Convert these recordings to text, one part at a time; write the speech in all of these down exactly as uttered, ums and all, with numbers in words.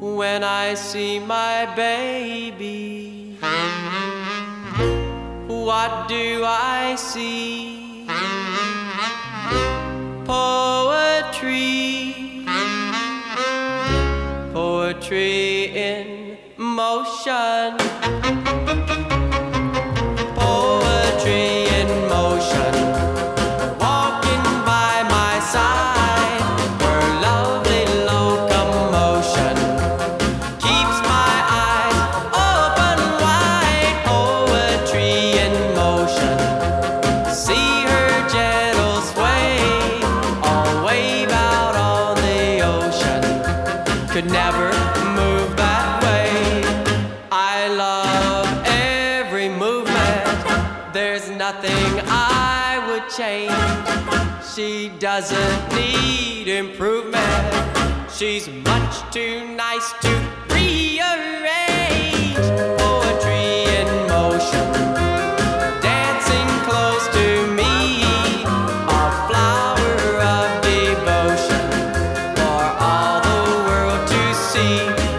when I see my baby. What do I see? Poetry, poetry in motion. Poetry in motion, walking by my side. Her lovely locomotion keeps my eyes open wide. Poetry in motion, see her gentle sway, all wave out on the ocean. Could never move that way. I love every movement, there's nothing I would change. She doesn't need improvement, she's much too nice to rearrange. Poetry in motion, dancing close to me, a flower of devotion for all the world to see.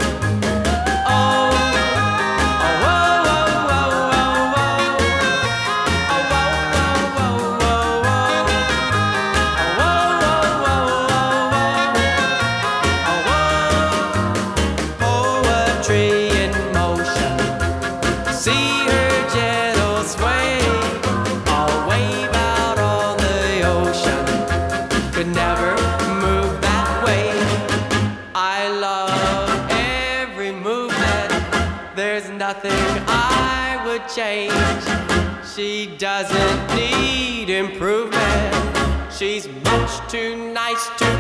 See her gentle sway, all wave out on the ocean. Could never move that way. I love every movement, there's nothing I would change. She doesn't need improvement, she's much too nice to